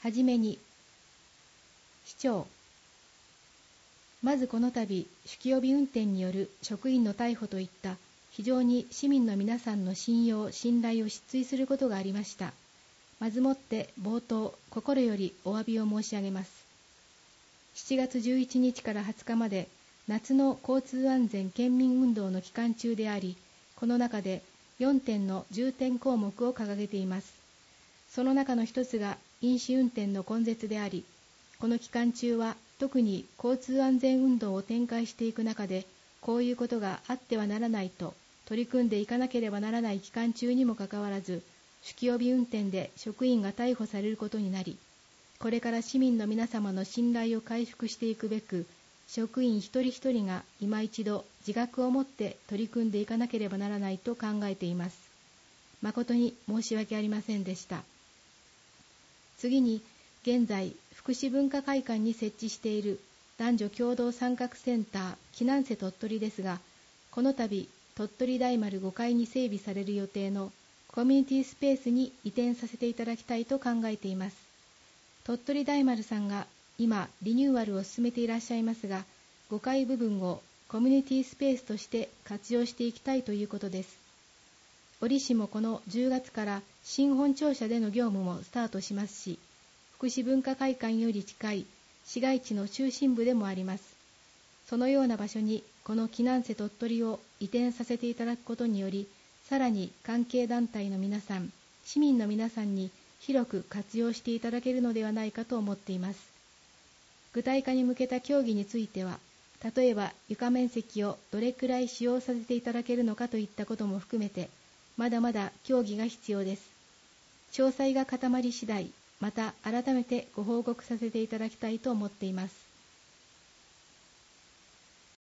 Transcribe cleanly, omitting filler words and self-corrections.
はじめに、市長。まずこの度、酒気帯び運転による職員の逮捕といった非常に市民の皆さんの信用・信頼を失墜することがありました。まずもって冒頭、心よりお詫びを申し上げます。7月11日から20日まで夏の交通安全県民運動の期間中であり、この中で4点の重点項目を掲げています。その中の一つが飲酒運転の根絶であり、この期間中は特に交通安全運動を展開していく中で、こういうことがあってはならないと取り組んでいかなければならない期間中にもかかわらず、酒気帯び運転で職員が逮捕されることになり、これから市民の皆様の信頼を回復していくべく、職員一人一人が今一度自覚を持って取り組んでいかなければならないと考えています。誠に申し訳ありませんでした。次に、現在、福祉文化会館に設置している男女共同参画センター木南瀬鳥取ですが、この度、鳥取大丸5階に整備される予定のコミュニティスペースに移転させていただきたいと考えています。鳥取大丸さんが今リニューアルを進めていらっしゃいますが、5階部分をコミュニティスペースとして活用していきたいということです。折しもこの10月から新本庁舎での業務もスタートしますし、福祉文化会館より近い市街地の中心部でもあります。そのような場所にこの木南瀬鳥取を移転させていただくことにより、さらに関係団体の皆さん、市民の皆さんに広く活用していただけるのではないかと思っています。具体化に向けた協議については、例えば床面積をどれくらい使用させていただけるのかといったことも含めて、まだまだ協議が必要です。詳細が固まり次第、また改めてご報告させていただきたいと思っています。